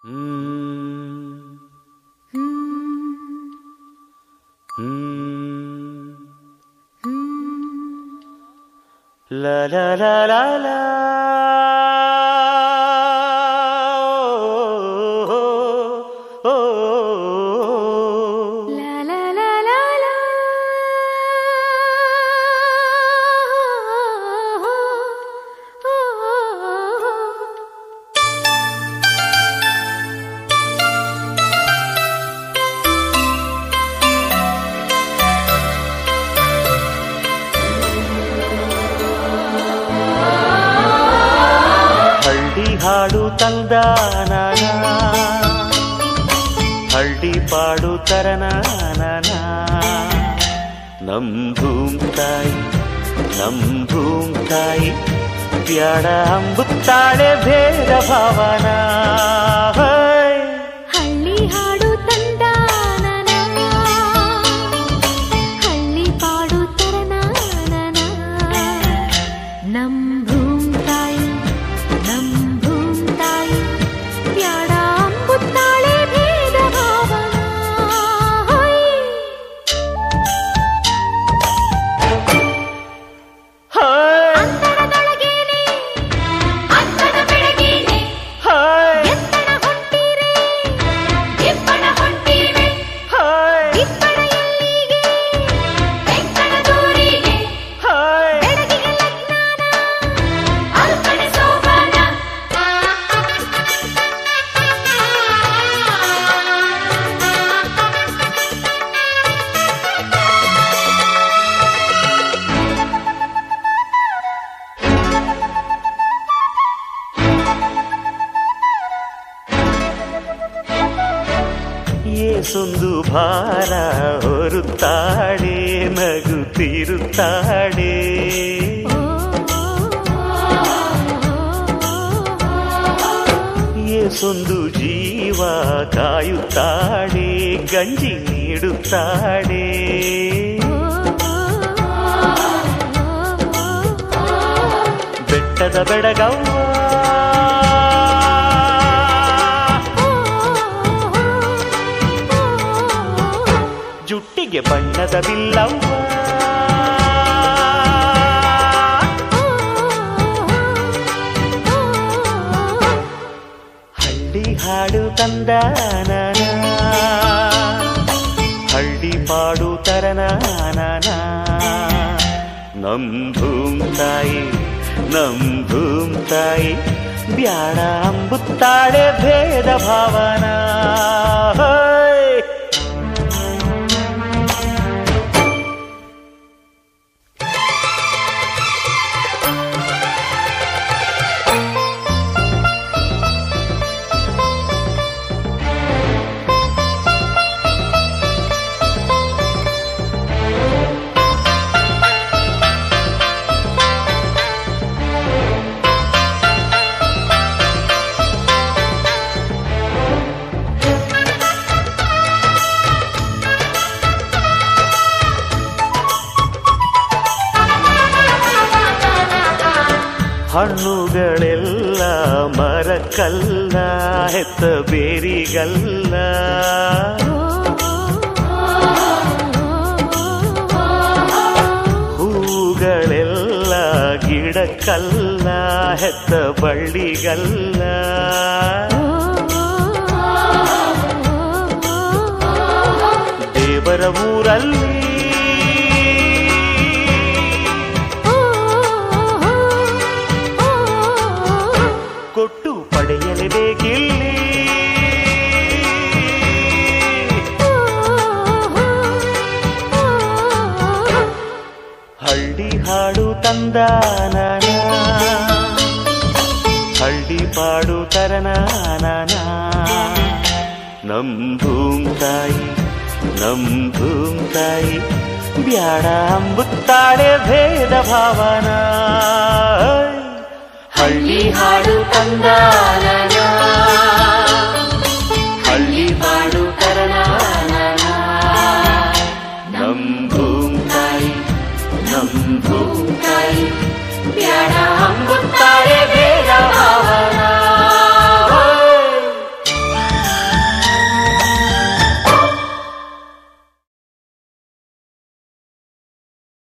La la la la la. Oh, oh, oh. La la la la la. Oh, oh, oh. ಹಳ್ಳಿ ಹಾಡು ತಂದಾನ, ಹಳ್ಳಿ ಪಾಡು ತರನಾನ. ನಮ್ ಭೂಮ್ ತಾಯಿ ಬ್ಯಾಡ ಅಂಬುತ್ತಾಳೆ ಭೇದ ಭಾವನ. ಹಳ್ಳಿ ಹಾಡು ತಂದಾನನ, ಹಳ್ಳಿ ಪಾಡು ತರನಾನನ. ನಮ್ ಭೂಮ್ ತಾಯಿ ಬ್ಯಾಡ ಅಂಬುತ್ತಾಳೆ ಭೇದ ಭಾವನ. ಅಂತರದೊಳಗೇನೆ ಅಂತದ ಬೆಳಗೇನೆ ಎತ್ತಡ ಹೊಂಟಿರೆ ಇಬ್ಬಣ ಹೊಂಟಿವೆ. ಇಬ್ಬಣ ಎಲ್ಲಿಗೆ ಬೆಂಕಣ ದೂರಿಗೆ ಬೆಳಗಿಗೆ ಲಗ್ನಾನ ಅಲ್ಕಣೆ ಸೋಬಾನ. ಏಸೊಂದು ಭಾರ ಹೊರುತ್ತಾಳೆ, ನಗುತ್ತಿರುತ್ತಾಳೆ. ಏಸೊಂದು ಜೀವ ಕಾಯುತ್ತಾಳೆ, ಗಂಜಿ ನೀಡುತ್ತಾಳೆ. ಬೆಟ್ಟದ ಬೆಡಗವ್ವ ಜುಟ್ಟಿಗೆ ಬಣ್ಣದ ಬಿಲ್ಲವ್ವ. ಹಳ್ಳಿ ಹಾಡು ತಂದಾನ, ಹಳ್ಳಿ ಪಾಡು ತರನಾನ. ನಮ್ ಭೂಮ್ ತಾಯಿ ಬ್ಯಾಡ ಅಂಬುತ್ತಾಳೆ ಭೇದ ಭಾವನ. ಹಣ್ಣುಗಳೆಲ್ಲ ಮರಕ್ಕಲ್ಲ, ಹೆತ್ತ ಬೇರಿಗಲ್ಲ. ಹೂಗಳೆಲ್ಲ ಗಿಡಕ್ಕಲ್ಲ, ಹೆತ್ತ ಬಳ್ಳಿಗಲ್ಲ. ದೇವರ ಊರಲ್ಲಿ ಕೊಟ್ಟು ಪಡೆಯಲೇಬೇಕಿಲ್ಲಿ. ಹಳ್ಳಿ ಹಾಡು ತಂದಾನ, ಹಳ್ಳಿ ಪಾಡು ತರನಾನ. ನಮ್ ಭೂಮ್ ತಾಯಿ ಬ್ಯಾಡ ಅಂಬುತ್ತಾಳೆ ಭೇದ ಭಾವನ. ಹಳ್ಳಿ ಹಾಡು ತಂದಾನ.